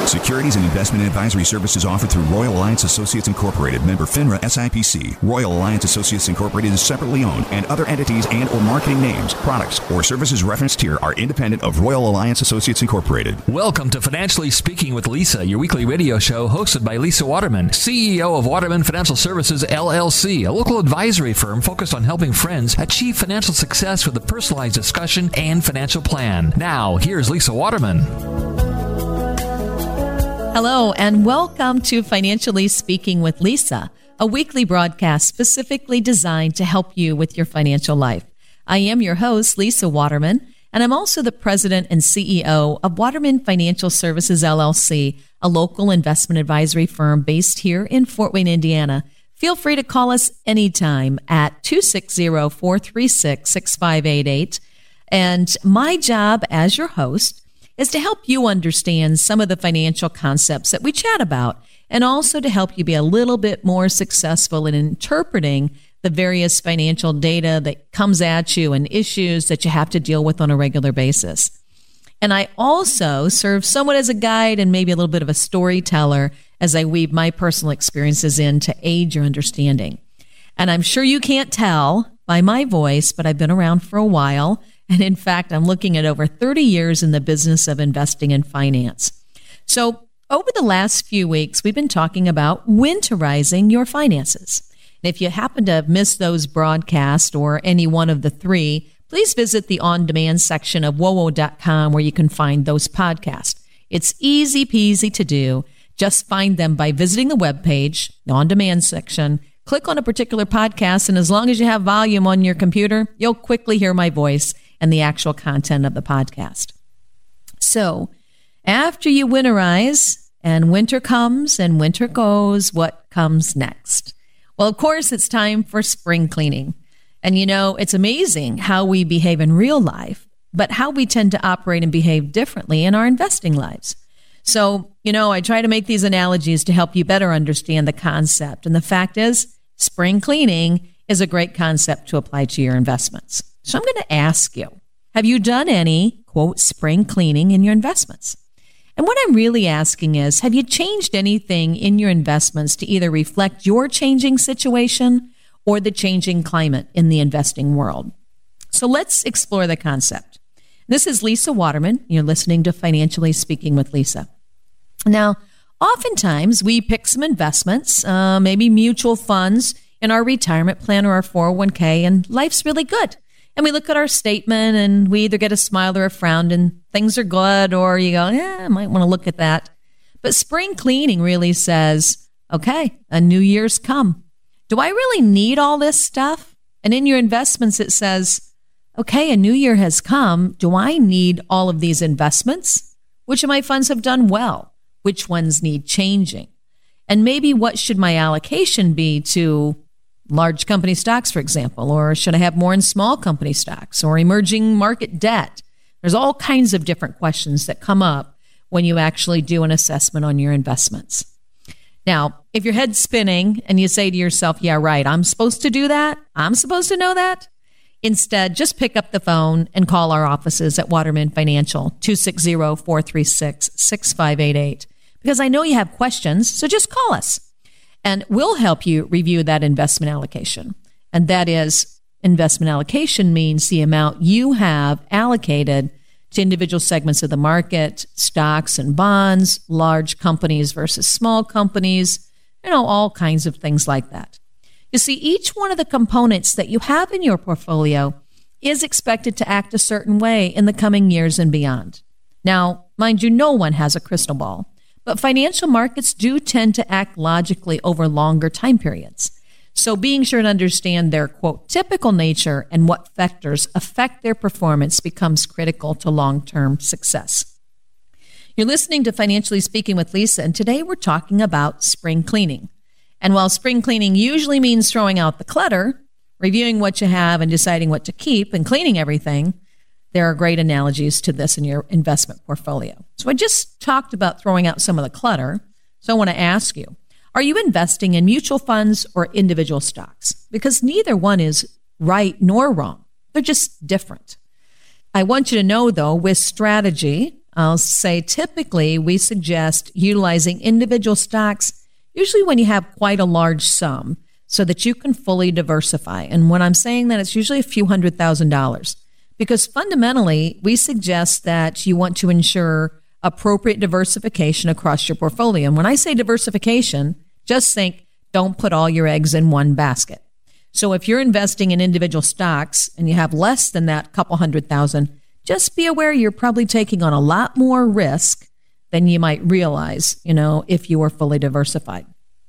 Securities and investment advisory services offered through Royal Alliance Associates Incorporated, member FINRA SIPC. Royal Alliance Associates Incorporated is separately owned, and other entities and or marketing names, products, or services referenced here are independent of Royal Alliance Associates Incorporated. Welcome to Financially Speaking with Lisa, your weekly radio show hosted by Lisa Waterman, CEO of Waterman Financial Services, LLC, a local advisory firm focused on helping friends achieve financial success with a personalized discussion and financial plan. Now, here's Lisa Waterman. Hello, and welcome to Financially Speaking with Lisa, a weekly broadcast specifically designed to help you with your financial life. I am your host, Lisa Waterman, and I'm also the president and CEO of Waterman Financial Services, LLC, a local investment advisory firm based here in Fort Wayne, Indiana. Feel free to call us anytime at 260-436-6588. And my job as your host is to help you understand some of the financial concepts that we chat about, and also to help you be a little bit more successful in interpreting the various financial data that comes at you and issues that you have to deal with on a regular basis. And I also serve somewhat as a guide and maybe a little bit of a storyteller as I weave my personal experiences in to aid your understanding. And I'm sure you can't tell by my voice, but I've been around for a while. And in fact, I'm looking at over 30 years in the business of investing in finance. So over the last few weeks, we've been talking about winterizing your finances. And if you happen to have missed those broadcasts or any one of the three, please visit the on-demand section of wowo.com where you can find those podcasts. It's easy peasy to do. Just find them by visiting the webpage, the on-demand section, click on a particular podcast, and as long as you have volume on your computer, you'll quickly hear my voice and the actual content of the podcast. So, after you winterize, and winter comes and winter goes, what comes next? Well, of course, it's time for spring cleaning. And you know, it's amazing how we behave in real life, but how we tend to operate and behave differently in our investing lives. So, you know, I try to make these analogies to help you better understand the concept. And the fact is, spring cleaning is a great concept to apply to your investments. So I'm going to ask you, have you done any, quote, spring cleaning in your investments? And what I'm really asking is, have you changed anything in your investments to either reflect your changing situation or the changing climate in the investing world? So let's explore the concept. This is Lisa Waterman. You're listening to Financially Speaking with Lisa. Now, oftentimes we pick some investments, maybe mutual funds in our retirement plan or our 401k, and life's really good. And we look at our statement and we either get a smile or a frown and things are good, or you go, I might want to look at that. But spring cleaning really says, okay, a new year's come. Do I really need all this stuff? And in your investments, it says, okay, a new year has come. Do I need all of these investments? Which of my funds have done well? Which ones need changing? And maybe what should my allocation be to large company stocks, for example, or should I have more in small company stocks or emerging market debt? There's all kinds of different questions that come up when you actually do an assessment on your investments. Now, if your head's spinning and you say to yourself, yeah, right, I'm supposed to do that? I'm supposed to know that? Instead, just pick up the phone and call our offices at Waterman Financial, 260-436-6588, because I know you have questions, so just call us. And we'll help you review that investment allocation. And that is, investment allocation means the amount you have allocated to individual segments of the market, stocks and bonds, large companies versus small companies, all kinds of things like that. You see, each one of the components that you have in your portfolio is expected to act a certain way in the coming years and beyond. Now, mind you, no one has a crystal ball. But financial markets do tend to act logically over longer time periods. So being sure to understand their, quote, typical nature and what factors affect their performance becomes critical to long-term success. You're listening to Financially Speaking with Lisa, and today we're talking about spring cleaning. And while spring cleaning usually means throwing out the clutter, reviewing what you have and deciding what to keep and cleaning everything, there are great analogies to this in your investment portfolio. So I just talked about throwing out some of the clutter. So I want to ask you, are you investing in mutual funds or individual stocks? Because neither one is right nor wrong. They're just different. I want you to know, though, with strategy, I'll say typically we suggest utilizing individual stocks, usually when you have quite a large sum, so that you can fully diversify. And when I'm saying that, it's usually a few $100,000, because fundamentally we suggest that you want to ensure appropriate diversification across your portfolio. And when I say diversification, just think, don't put all your eggs in one basket. So if you're investing in individual stocks and you have less than that couple $100,000, just be aware you're probably taking on a lot more risk than you might realize, if you were fully diversified.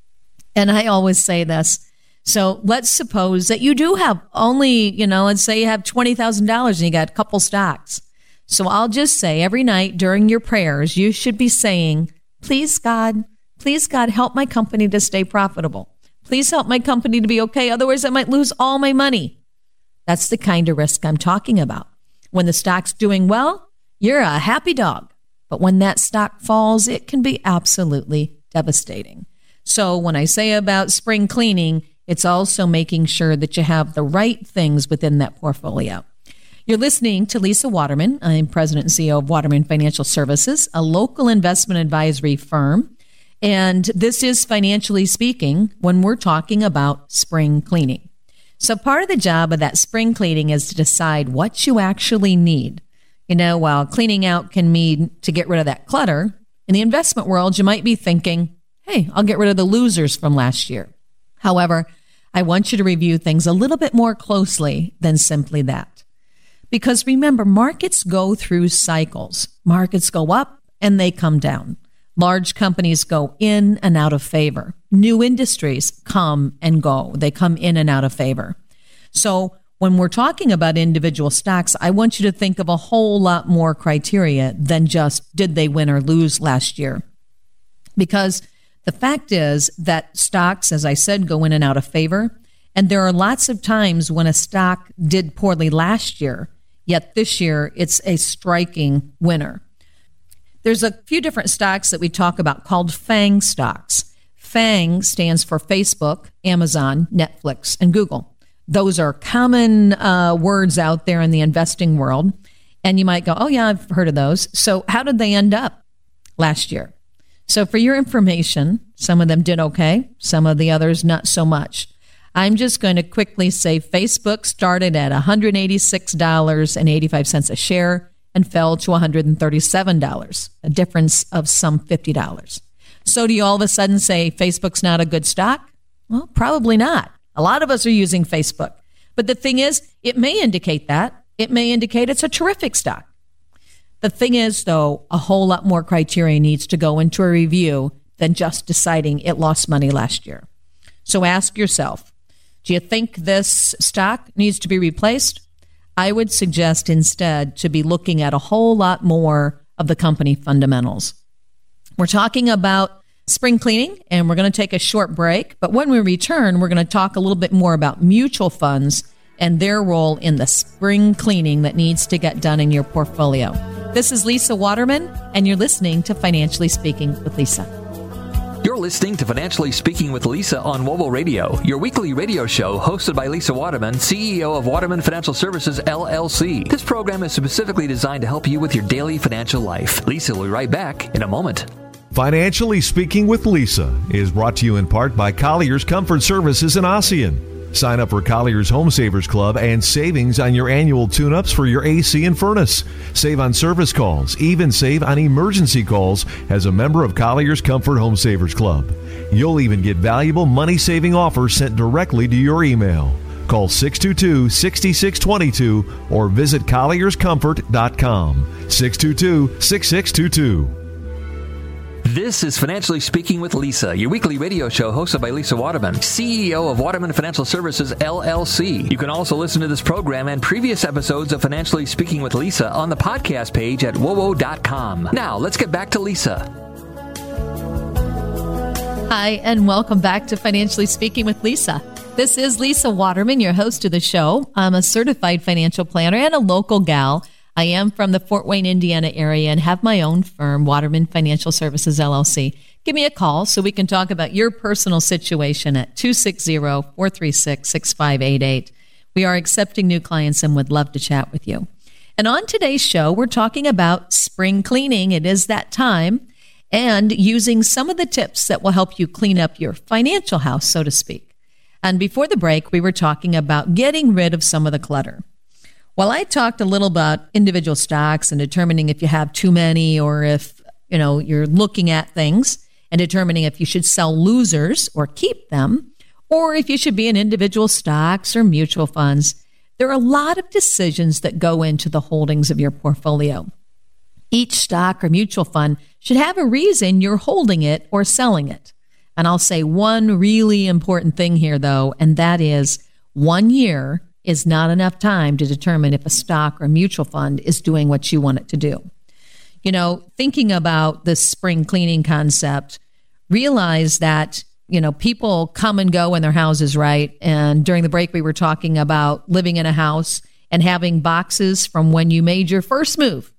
And I always say this. So let's suppose that you do have only, let's say you have $20,000 and you got a couple stocks. So I'll just say every night during your prayers, you should be saying, please God, help my company to stay profitable. Please help my company to be okay. Otherwise, I might lose all my money. That's the kind of risk I'm talking about. When the stock's doing well, you're a happy dog. But when that stock falls, it can be absolutely devastating. So when I say about spring cleaning, it's also making sure that you have the right things within that portfolio. You're listening to Lisa Waterman. I'm President and CEO of Waterman Financial Services, a local investment advisory firm. And this is Financially Speaking when we're talking about spring cleaning. So part of the job of that spring cleaning is to decide what you actually need. While cleaning out can mean to get rid of that clutter, in the investment world, you might be thinking, hey, I'll get rid of the losers from last year. However, I want you to review things a little bit more closely than simply that. Because remember, markets go through cycles. Markets go up and they come down. Large companies go in and out of favor. New industries come and go. They come in and out of favor. So when we're talking about individual stocks, I want you to think of a whole lot more criteria than just did they win or lose last year. Because the fact is that stocks, as I said, go in and out of favor. And there are lots of times when a stock did poorly last year, yet this year it's a striking winner. There's a few different stocks that we talk about called FANG stocks. FANG stands for Facebook, Amazon, Netflix, and Google. Those are common words out there in the investing world. And you might go, oh, yeah, I've heard of those. So how did they end up last year? So for your information, some of them did okay. Some of the others, not so much. I'm just going to quickly say Facebook started at $186.85 a share and fell to $137, a difference of some $50. So do you all of a sudden say Facebook's not a good stock? Well, probably not. A lot of us are using Facebook. But the thing is, it may indicate that. It may indicate it's a terrific stock. The thing is, though, a whole lot more criteria needs to go into a review than just deciding it lost money last year. So ask yourself, do you think this stock needs to be replaced? I would suggest instead to be looking at a whole lot more of the company fundamentals. We're talking about spring cleaning, and we're going to take a short break. But when we return, we're going to talk a little bit more about mutual funds and their role in the spring cleaning that needs to get done in your portfolio. This is Lisa Waterman, and you're listening to Financially Speaking with Lisa. You're listening to Financially Speaking with Lisa on WOWO Radio, your weekly radio show hosted by Lisa Waterman, CEO of Waterman Financial Services, LLC. This program is specifically designed to help you with your daily financial life. Lisa will be right back in a moment. Financially Speaking with Lisa is brought to you in part by Collier's Comfort Services in Ossian. Sign up for Collier's Home Savers Club and savings on your annual tune-ups for your AC and furnace. Save on service calls, even save on emergency calls as a member of Collier's Comfort Home Savers Club. You'll even get valuable money-saving offers sent directly to your email. Call 622-6622 or visit collierscomfort.com. 622-6622. This is Financially Speaking with Lisa, your weekly radio show hosted by Lisa Waterman, CEO of Waterman Financial Services, LLC. You can also listen to this program and previous episodes of Financially Speaking with Lisa on the podcast page at wowo.com. Now, let's get back to Lisa. Hi, and welcome back to Financially Speaking with Lisa. This is Lisa Waterman, your host of the show. I'm a certified financial planner and a local gal. I am from the Fort Wayne, Indiana area and have my own firm, Waterman Financial Services, LLC. Give me a call so we can talk about your personal situation at 260-436-6588. We are accepting new clients and would love to chat with you. And on today's show, we're talking about spring cleaning. It is that time, and using some of the tips that will help you clean up your financial house, so to speak. And before the break, we were talking about getting rid of some of the clutter. Well, I talked a little about individual stocks and determining if you have too many, or if, you're looking at things and determining if you should sell losers or keep them, or if you should be in individual stocks or mutual funds. There are a lot of decisions that go into the holdings of your portfolio. Each stock or mutual fund should have a reason you're holding it or selling it. And I'll say one really important thing here, though, and that is 1 year is not enough time to determine if a stock or mutual fund is doing what you want it to do. Thinking about this spring cleaning concept, realize that people come and go in their houses, right? And during the break, we were talking about living in a house and having boxes from when you made your first move.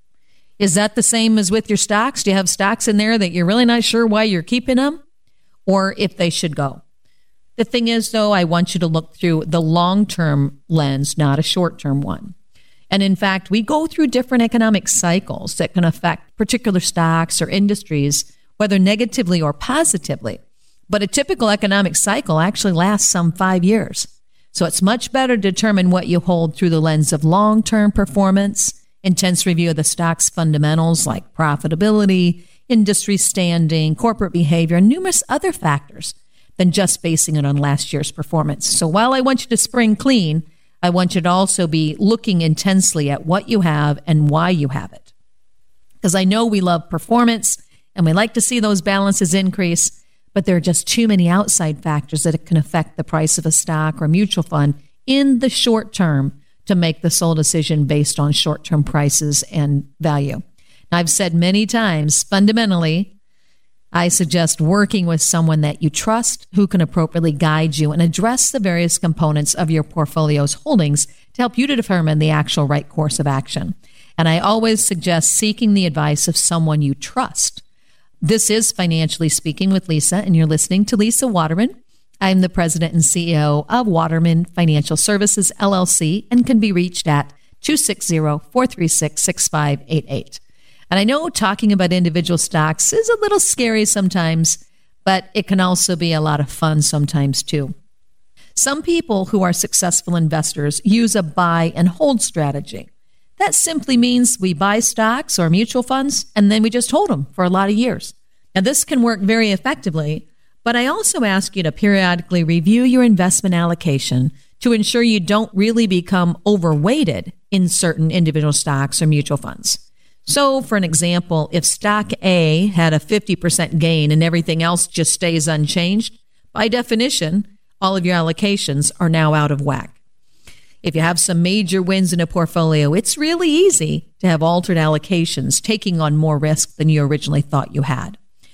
Is that the same as with your stocks? Do you have stocks in there that you're really not sure why you're keeping them or if they should go? The thing is, though, I want you to look through the long-term lens, not a short-term one. And in fact, we go through different economic cycles that can affect particular stocks or industries, whether negatively or positively. But a typical economic cycle actually lasts some 5 years. So it's much better to determine what you hold through the lens of long-term performance, intense review of the stock's fundamentals like profitability, industry standing, corporate behavior, and numerous other factors than just basing it on last year's performance. So while I want you to spring clean, I want you to also be looking intensely at what you have and why you have it. Because I know we love performance and we like to see those balances increase, but there are just too many outside factors that can affect the price of a stock or mutual fund in the short term to make the sole decision based on short-term prices and value. Now, I've said many times, fundamentally, I suggest working with someone that you trust who can appropriately guide you and address the various components of your portfolio's holdings to help you to determine the actual right course of action. And I always suggest seeking the advice of someone you trust. This is Financially Speaking with Lisa, and you're listening to Lisa Waterman. I'm the president and CEO of Waterman Financial Services, LLC, and can be reached at 260-436-6588. And I know talking about individual stocks is a little scary sometimes, but it can also be a lot of fun sometimes too. Some people who are successful investors use a buy and hold strategy. That simply means we buy stocks or mutual funds, and then we just hold them for a lot of years. Now, this can work very effectively, but I also ask you to periodically review your investment allocation to ensure you don't really become overweighted in certain individual stocks or mutual funds. So, for an example, if stock A had a 50% gain and everything else just stays unchanged, by definition, all of your allocations are now out of whack. If you have some major wins in a portfolio, it's really easy to have altered allocations, taking on more risk than you originally thought you had.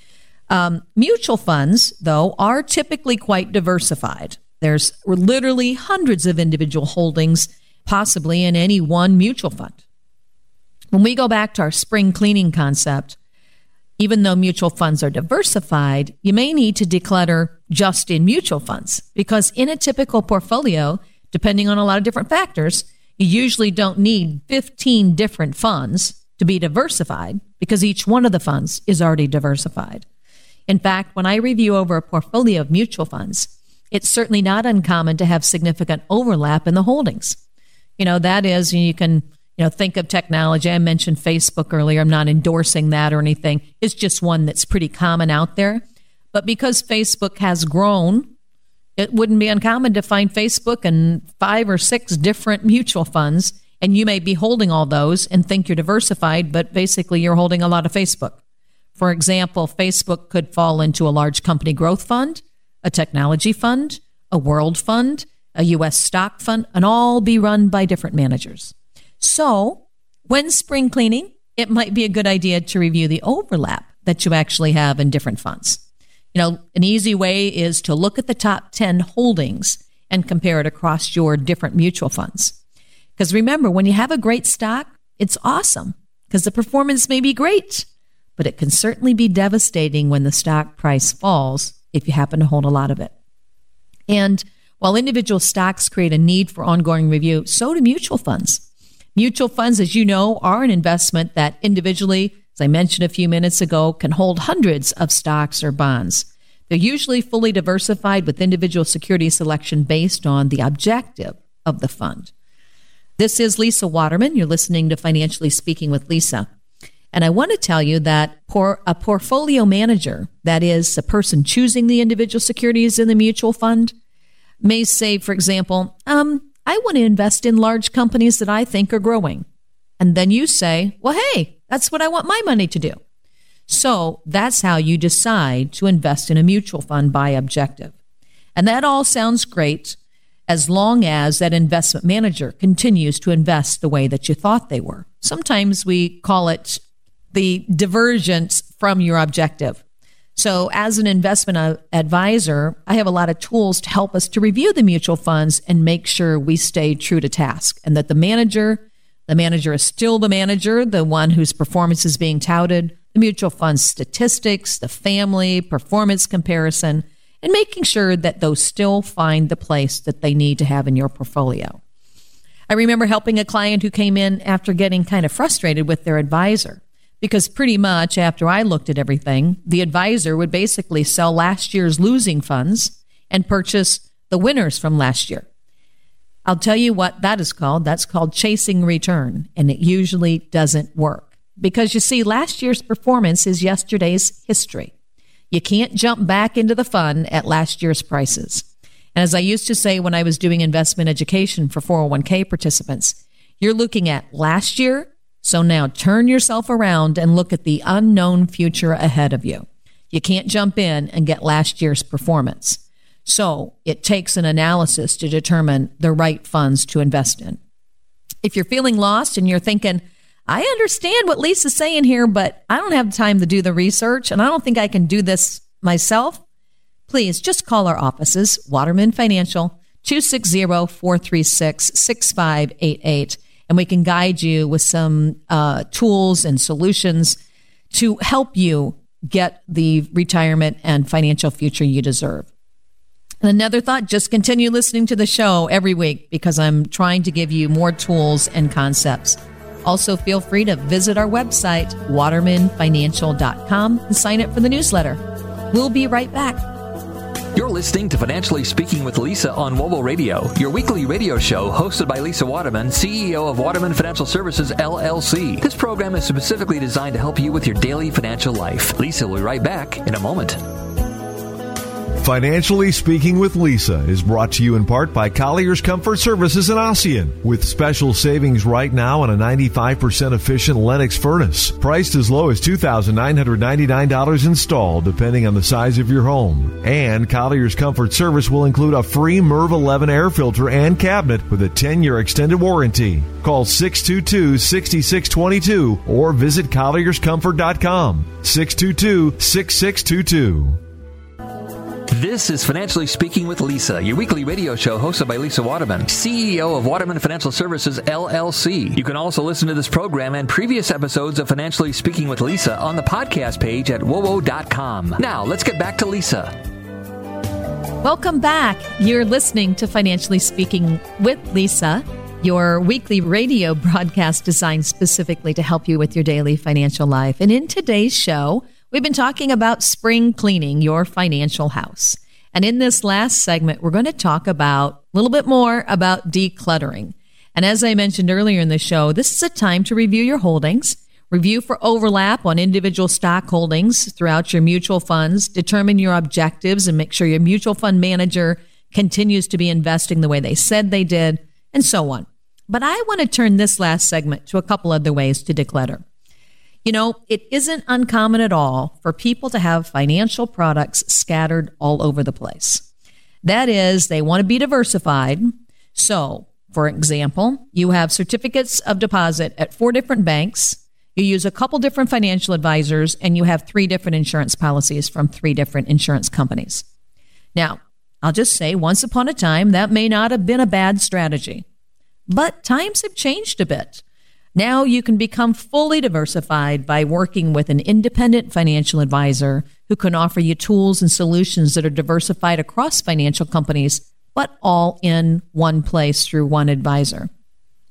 Mutual funds, though, are typically quite diversified. There's literally hundreds of individual holdings, possibly in any one mutual fund. When we go back to our spring cleaning concept, even though mutual funds are diversified, you may need to declutter just in mutual funds, because in a typical portfolio, depending on a lot of different factors, you usually don't need 15 different funds to be diversified because each one of the funds is already diversified. In fact, when I review over a portfolio of mutual funds, it's certainly not uncommon to have significant overlap in the holdings. That is, you can, think of technology. I mentioned Facebook earlier. I'm not endorsing that or anything. It's just one that's pretty common out there. But because Facebook has grown, it wouldn't be uncommon to find Facebook in 5 or 6 different mutual funds, and you may be holding all those and think you're diversified, but basically you're holding a lot of Facebook. For example, Facebook could fall into a large company growth fund, a technology fund, a world fund, a U.S. stock fund, and all be run by different managers. So when spring cleaning, it might be a good idea to review the overlap that you actually have in different funds. An easy way is to look at the top 10 holdings and compare it across your different mutual funds. Because remember, when you have a great stock, it's awesome because the performance may be great, but it can certainly be devastating when the stock price falls if you happen to hold a lot of it. And while individual stocks create a need for ongoing review, so do mutual funds. Mutual funds, as you know, are an investment that individually, as I mentioned a few minutes ago, can hold hundreds of stocks or bonds. They're usually fully diversified with individual security selection based on the objective of the fund. This is Lisa Waterman. You're listening to Financially Speaking with Lisa. And I want to tell you that a portfolio manager, that is, a person choosing the individual securities in the mutual fund, may say, for example, I want to invest in large companies that I think are growing. And then you say, well, hey, that's what I want my money to do. So that's how you decide to invest in a mutual fund by objective. And that all sounds great as long as that investment manager continues to invest the way that you thought they were. Sometimes we call it the divergence from your objective. So as an investment advisor, I have a lot of tools to help us to review the mutual funds and make sure we stay true to task and that the manager is still the manager, the one whose performance is being touted, the mutual fund statistics, the family, performance comparison, and making sure that those still find the place that they need to have in your portfolio. I remember helping a client who came in after getting kind of frustrated with their advisor because pretty much after I looked at everything, the advisor would basically sell last year's losing funds and purchase the winners from last year. I'll tell you what that is called. That's called chasing return, and it usually doesn't work because you see, last year's performance is yesterday's history. You can't jump back into the fund at last year's prices. And as I used to say when I was doing investment education for 401k participants, you're looking at last year, so now turn yourself around and look at the unknown future ahead of you. You can't jump in and get last year's performance. So it takes an analysis to determine the right funds to invest in. If you're feeling lost and you're thinking, I understand what Lisa's saying here, but I don't have time to do the research and I don't think I can do this myself, please just call our offices, Waterman Financial, 260-436-6588, and we can guide you with some tools and solutions to help you get the retirement and financial future you deserve. And another thought, just continue listening to the show every week because I'm trying to give you more tools and concepts. Also, feel free to visit our website, watermanfinancial.com, and sign up for the newsletter. We'll be right back. You're listening to Financially Speaking with Lisa on WOWO Radio, your weekly radio show hosted by Lisa Waterman, CEO of Waterman Financial Services, LLC. This program is specifically designed to help you with your daily financial life. Lisa will be right back in a moment. Financially Speaking with Lisa is brought to you in part by Collier's Comfort Services in Ossian, with special savings right now on a 95% efficient Lennox furnace, priced as low as $2,999 installed, depending on the size of your home. And Collier's Comfort Service will include a free MERV 11 air filter and cabinet with a 10-year extended warranty. Call 622-6622 or visit collierscomfort.com, 622-6622. This is Financially Speaking with Lisa, your weekly radio show hosted by Lisa Waterman, CEO of Waterman Financial Services, LLC. You can also listen to this program and previous episodes of Financially Speaking with Lisa on the podcast page at wowo.com. Now, let's get back to Lisa. Welcome back. You're listening to Financially Speaking with Lisa, your weekly radio broadcast designed specifically to help you with your daily financial life. And in today's show, we've been talking about spring cleaning your financial house. And in this last segment, we're going to talk about a little bit more about decluttering. And as I mentioned earlier in the show, this is a time to review your holdings, review for overlap on individual stock holdings throughout your mutual funds, determine your objectives, and make sure your mutual fund manager continues to be investing the way they said they did, and so on. But I want to turn this last segment to a couple other ways to declutter. You know, it isn't uncommon at all for people to have financial products scattered all over the place. That is, they want to be diversified. So, for example, you have certificates of deposit at 4 different banks, you use a couple different financial advisors, and you have 3 different insurance policies from 3 different insurance companies. Now, I'll just say, once upon a time, that may not have been a bad strategy. But times have changed a bit. Now you can become fully diversified by working with an independent financial advisor who can offer you tools and solutions that are diversified across financial companies, but all in one place through one advisor.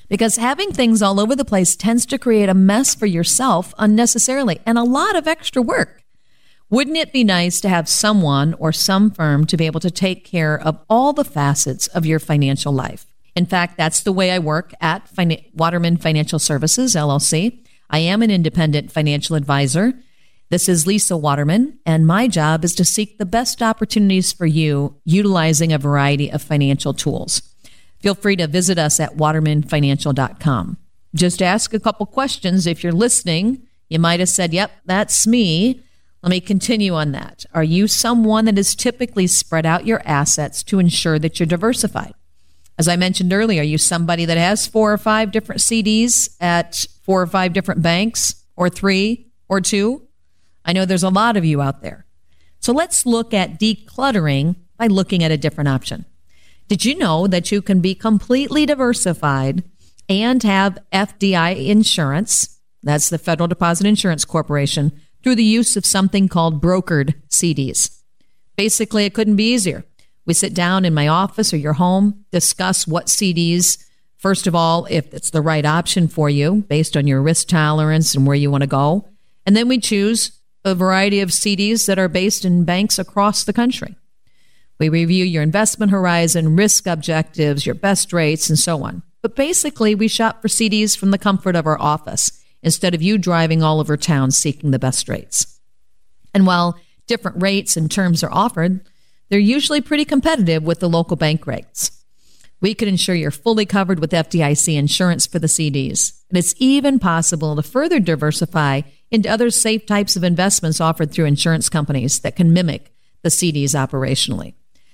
Because having things all over the place tends to create a mess for yourself unnecessarily and a lot of extra work. Wouldn't it be nice to have someone or some firm to be able to take care of all the facets of your financial life? In fact, that's the way I work at Waterman Financial Services, LLC. I am an independent financial advisor. This is Lisa Waterman, and my job is to seek the best opportunities for you utilizing a variety of financial tools. Feel free to visit us at watermanfinancial.com. Just ask a couple questions. If you're listening, you might have said, yep, that's me. Let me continue on that. Are you someone that has typically spread out your assets to ensure that you're diversified? As I mentioned earlier, are you somebody that has 4 or 5 different CDs at 4 or 5 different banks, or 3 or 2? I know there's a lot of you out there. So let's look at decluttering by looking at a different option. Did you know that you can be completely diversified and have FDI insurance, that's the Federal Deposit Insurance Corporation, through the use of something called brokered CDs? Basically, it couldn't be easier. We sit down in my office or your home, discuss what CDs, first of all, if it's the right option for you based on your risk tolerance and where you want to go. And then we choose a variety of CDs that are based in banks across the country. We review your investment horizon, risk objectives, your best rates, and so on. But basically, we shop for CDs from the comfort of our office instead of you driving all over town seeking the best rates. And while different rates and terms are offered, they're usually pretty competitive with the local bank rates. We can ensure you're fully covered with FDIC insurance for the CDs. And it's even possible to further diversify into other safe types of investments offered through insurance companies that can mimic the CDs operationally.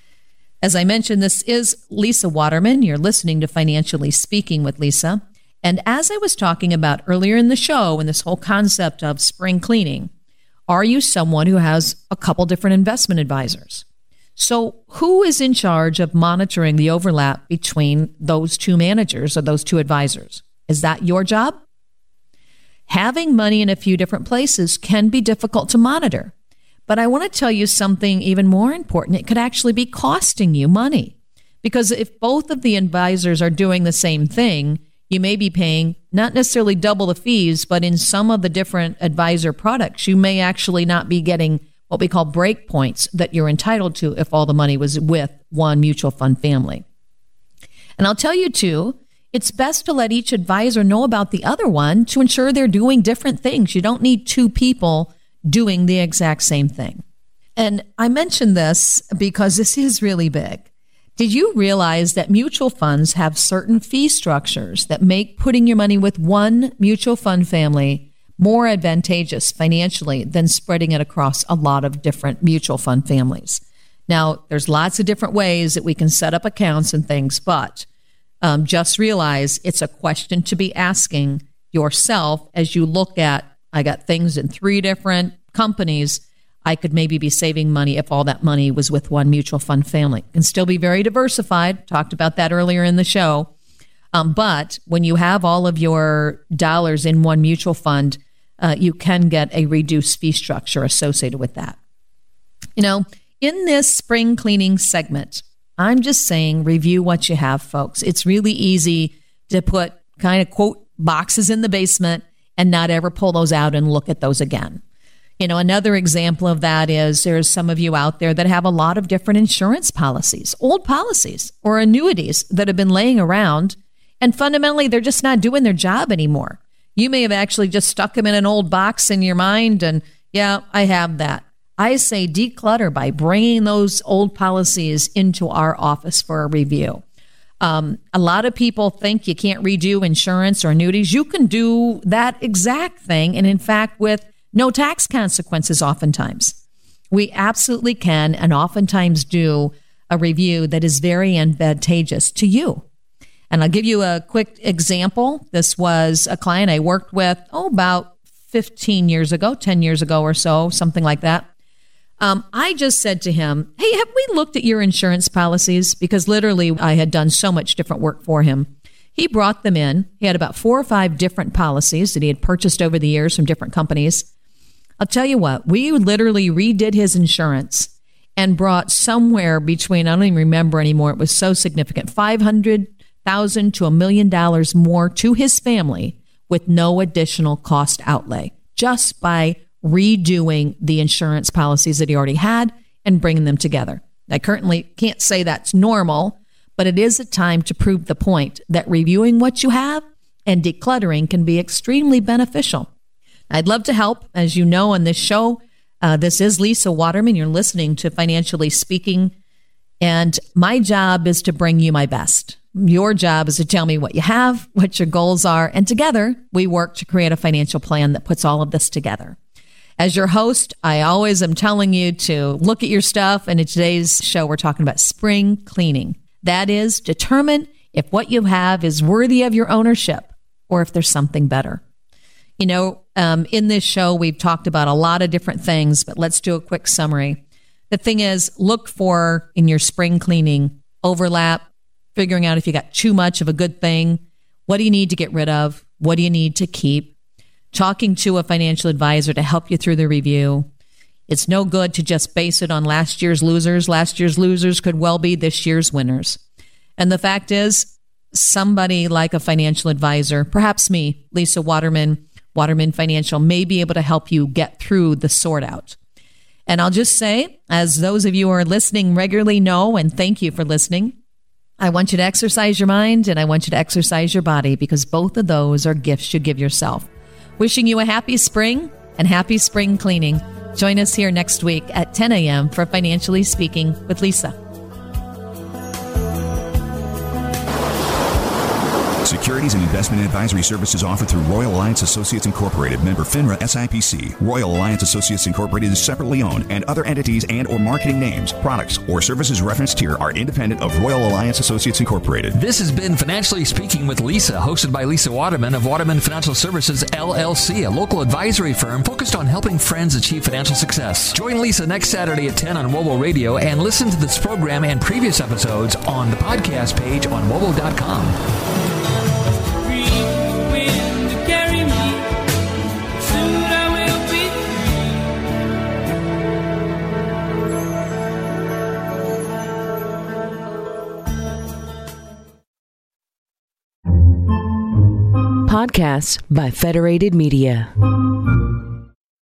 As I mentioned, this is Lisa Waterman. You're listening to Financially Speaking with Lisa. And as I was talking about earlier in the show, and this whole concept of spring cleaning, are you someone who has a couple different investment advisors? So who is in charge of monitoring the overlap between those two managers or those two advisors? Is that your job? Having money in a few different places can be difficult to monitor. But I want to tell you something even more important. It could actually be costing you money. Because if both of the advisors are doing the same thing, you may be paying not necessarily double the fees, but in some of the different advisor products, you may actually not be getting what we call break points that you're entitled to if all the money was with one mutual fund family. And I'll tell you too, it's best to let each advisor know about the other one to ensure they're doing different things. You don't need 2 people doing the exact same thing. And I mention this because this is really big. Did you realize that mutual funds have certain fee structures that make putting your money with one mutual fund family more advantageous financially than spreading it across a lot of different mutual fund families? Now, there's lots of different ways that we can set up accounts and things, but just realize it's a question to be asking yourself as you look at, I got things in 3 different companies. I could maybe be saving money if all that money was with one mutual fund family. And still be very diversified. Talked about that earlier in the show. But when you have all of your dollars in one mutual fund, you can get a reduced fee structure associated with that. You know, in this spring cleaning segment, I'm just saying review what you have, folks. It's really easy to put kind of quote boxes in the basement and not ever pull those out and look at those again. You know, another example of that is there's some of you out there that have a lot of different insurance policies, old policies or annuities that have been laying around, and fundamentally they're just not doing their job anymore. You may have actually just stuck them in an old box in your mind and, yeah, I have that. I say declutter by bringing those old policies into our office for a review. A lot of people think you can't redo insurance or annuities. You can do that exact thing, and in fact, with no tax consequences oftentimes. We absolutely can and oftentimes do a review that is very advantageous to you. And I'll give you a quick example. This was a client I worked with, about 10 years ago or so, something like that. I just said to him, hey, have we looked at your insurance policies? Because literally I had done so much different work for him. He brought them in. He had about 4 or 5 different policies that he had purchased over the years from different companies. I'll tell you what, we literally redid his insurance and brought somewhere between, I don't even remember anymore, it was so significant, $500 $500,000 to $1 million more to his family with no additional cost outlay, just by redoing the insurance policies that he already had and bringing them together. I currently can't say that's normal, but it is a time to prove the point that reviewing what you have and decluttering can be extremely beneficial. I'd love to help. As you know, on this show, this is Lisa Waterman. You're listening to Financially Speaking, and my job is to bring you my best. Your job is to tell me what you have, what your goals are, and together we work to create a financial plan that puts all of this together. As your host, I always am telling you to look at your stuff, and in today's show, we're talking about spring cleaning. That is, determine if what you have is worthy of your ownership or if there's something better. You know, in this show, we've talked about a lot of different things, but let's do a quick summary. The thing is, look for, in your spring cleaning, overlap, figuring out if you got too much of a good thing. What do you need to get rid of? What do you need to keep? Talking to a financial advisor to help you through the review. It's no good to just base it on last year's losers. Last year's losers could well be this year's winners. And the fact is, somebody like a financial advisor, perhaps me, Lisa Waterman, Waterman Financial, may be able to help you get through the sort out. And I'll just say, as those of you who are listening regularly know, and thank you for listening, I want you to exercise your mind and I want you to exercise your body, because both of those are gifts you give yourself. Wishing you a happy spring and happy spring cleaning. Join us here next week at 10 a.m. for Financially Speaking with Lisa. Securities and investment advisory services offered through Royal Alliance Associates Incorporated, member FINRA SIPC. Royal Alliance Associates Incorporated is separately owned, and other entities and or marketing names, products, or services referenced here are independent of Royal Alliance Associates Incorporated. This has been Financially Speaking with Lisa, hosted by Lisa Waterman of Waterman Financial Services, LLC, a local advisory firm focused on helping friends achieve financial success. Join Lisa next Saturday at 10 on WOWO Radio, and listen to this program and previous episodes on the podcast page on WOWO.com. Podcasts by Federated Media.